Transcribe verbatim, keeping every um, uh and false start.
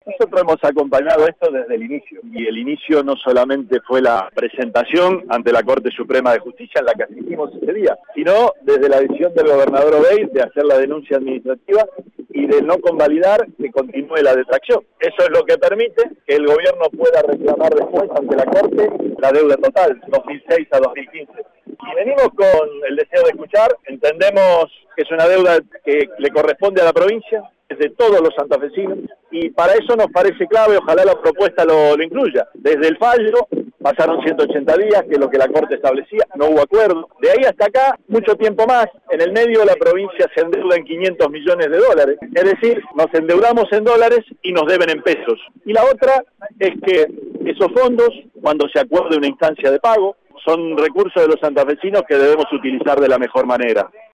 Nosotros hemos acompañado esto desde el inicio, y el inicio no solamente fue la presentación ante la Corte Suprema de Justicia en la que asistimos ese día, sino desde la decisión del gobernador Obeid de hacer la denuncia administrativa y de no convalidar que continúe la detracción. Eso es lo que permite que el gobierno pueda reclamar después ante la Corte la deuda total, dos mil seis a dos mil quince. Y venimos con el deseo de escuchar, entendemos que es una deuda que le corresponde a la provincia, es de todos los santafesinos, y para eso nos parece clave, ojalá la propuesta lo, lo incluya. Desde el fallo pasaron ciento ochenta días, que es lo que la Corte establecía, no hubo acuerdo. De ahí hasta acá, mucho tiempo más. En el medio la provincia se endeuda en quinientos millones de dólares, es decir, nos endeudamos en dólares y nos deben en pesos. Y la otra es que esos fondos, cuando se acuerde una instancia de pago, son recursos de los santafesinos que debemos utilizar de la mejor manera.